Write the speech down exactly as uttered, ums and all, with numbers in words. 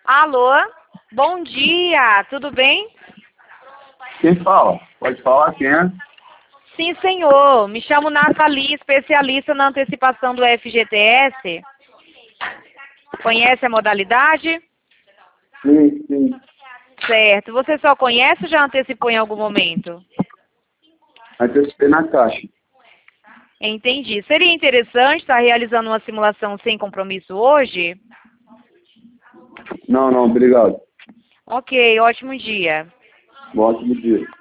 Alô? Bom dia, tudo bem? Quem fala? Pode falar quem é? Sim, senhor. Me chamo Nathalie, especialista na antecipação do F G T S. Conhece a modalidade? Sim, sim. Certo. Você só conhece ou já antecipou em algum momento? Antecipei na caixa. Entendi. Seria interessante estar realizando uma simulação sem compromisso hoje? Não, não, obrigado. Ok, ótimo dia. Um ótimo dia.